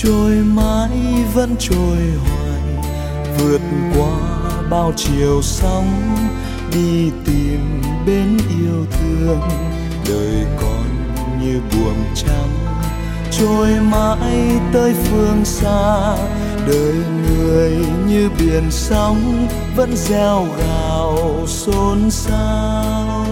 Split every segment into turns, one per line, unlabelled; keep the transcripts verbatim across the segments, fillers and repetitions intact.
trôi mãi vẫn trôi hoài, vượt qua bao chiều sóng đi tìm bên yêu thương. Đời con như buồm trắng trôi mãi tới phương xa, đời người như biển sóng vẫn reo gào xôn xao.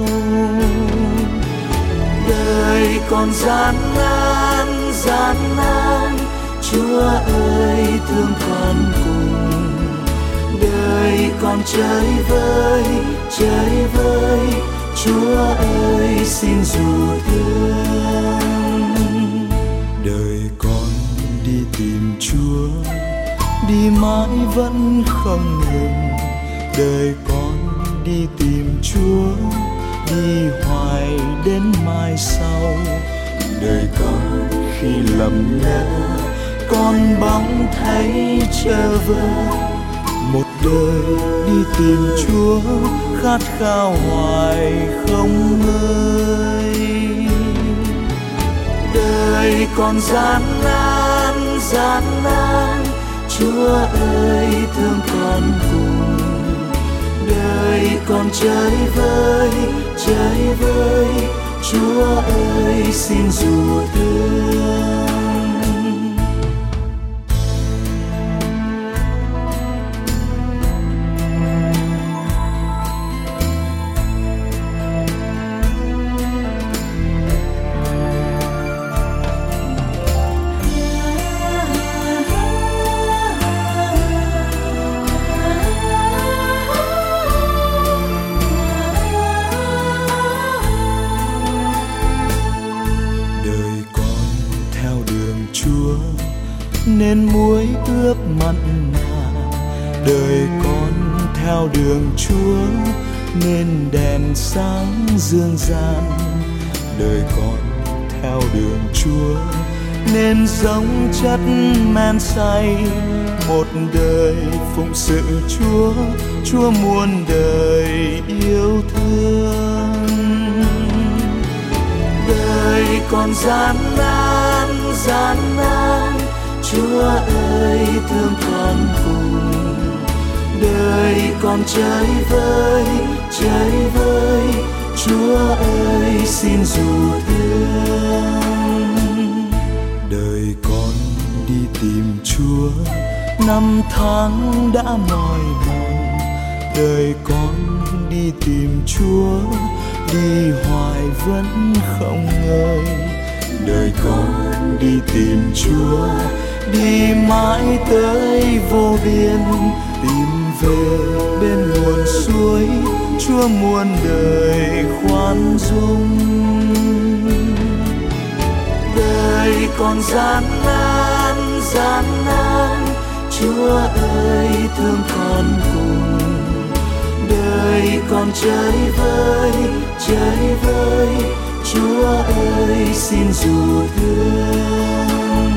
Đời còn gian nan gian nan, Chúa ơi thương con cùng. Đời còn chơi vơi chơi vơi, Chúa ơi xin dù thương. Đời con đi tìm Chúa, đi mãi vẫn không ngừng. Đời con đi tìm Chúa, đi hoài đến mai sau. Đời con khi lầm lỡ, con bóng thấy trở vơ. Một đời đi tìm Chúa, khát khao hoài không ngơi. Đời còn gian nan gian nan, Chúa ơi thương con cùng. Đời còn chơi vơi chơi vơi, Chúa ơi xin dù thương. Nên muối ướp mặn mà, đời con theo đường Chúa nên đèn sáng dương gian. Đời con theo đường Chúa nên giống chất men say, một đời phụng sự Chúa, Chúa muôn đời yêu thương. Đời còn gian nan gian nan, Chúa ơi thương con cùng. Đời còn chơi vơi chơi vơi, Chúa ơi xin dù thương. Đời con đi tìm Chúa, năm tháng đã mỏi mòn. Đời con đi tìm Chúa, đi hoài vẫn không ngơi. Đời con đi tìm Chúa, đi mãi tới vô biên, tìm về bên nguồn suối, Chúa muôn đời khoan dung. Đời còn gian nan gian nan, Chúa ơi thương con cùng. Đời còn chơi vơi chơi vơi, Chúa ơi xin dù thương.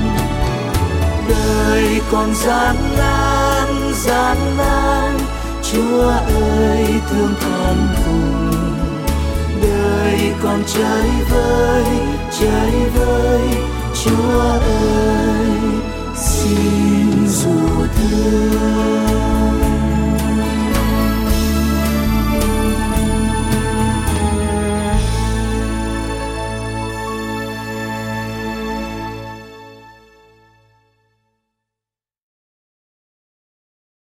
Đời còn gian nan gian nan, Chúa ơi thương con cùng. Đời còn chơi vơi chơi vơi, Chúa ơi